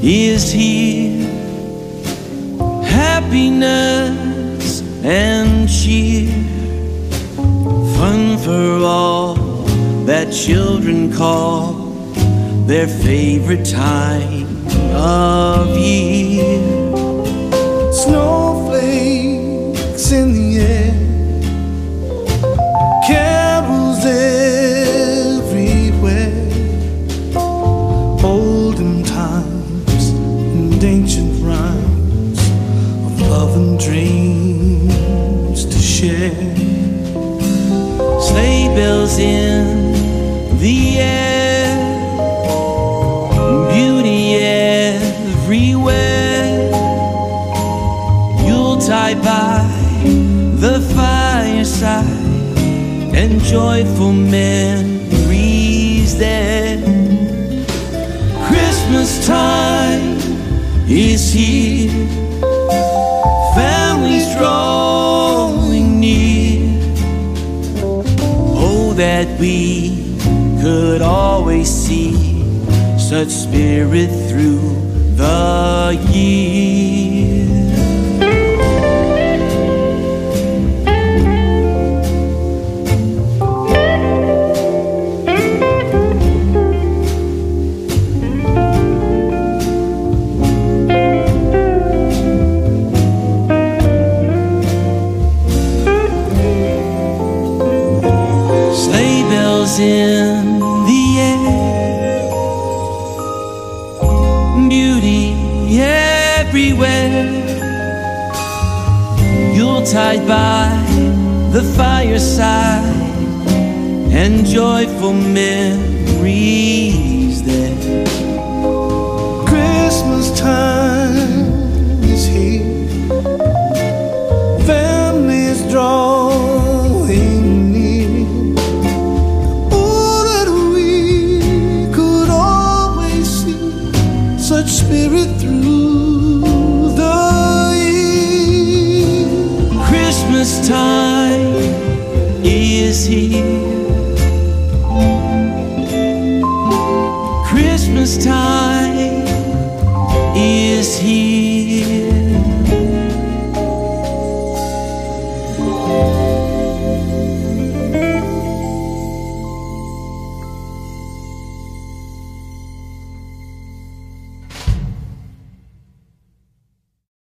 is here. Happiness and cheer, fun for all that children call their favorite time of year. Snowflakes in the air, carols everywhere, olden times and ancient rhymes of love and dreams to share. Sleigh bells in the air, beauty everywhere, Yuletide by the fireside, and joyful memories there. Christmas time is here, families drawing near. Oh, that we could always see such spirit through the year. Sleigh bells in the air, beauty everywhere, Yuletide by the fireside, and joyful memories there. Christmas time is here, families drawing near. Oh, that we could always see such spirit through the year. Christmas time is here, Christmas time is here.